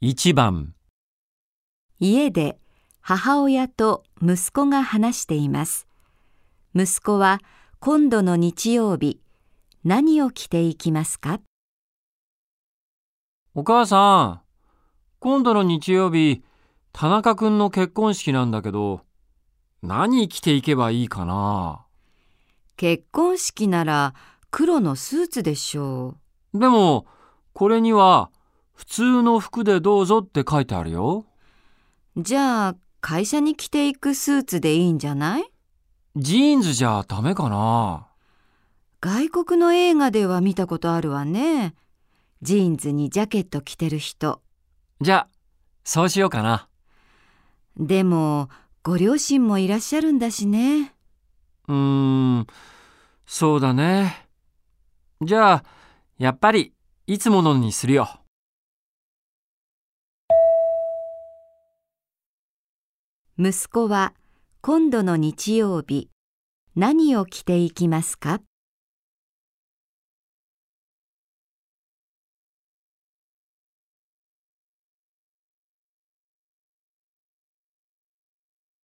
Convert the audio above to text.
1番、 家で母親と息子が話しています。息子は今度の日曜日、何を着ていきますか？ お母さん、今度の日曜日、田中くんの結婚式なんだけど、何着ていけばいいかな。 結婚式なら黒のスーツでしょでも、これには、普通の服でどうぞって書いてあるよ。 う。じゃあ会社に着ていくスーツでいいんじゃない？ ジーンズじゃダメかな。 外国の映画では見たことあるわね。ジーンズにジャケット着てる人。 じゃあ、そうしようかな。 でもご両親もいらっしゃるんだしね。 そうだね。じゃあ、やっぱり、いつものにするよ。 息子は今度の日曜日、何を着ていきますか？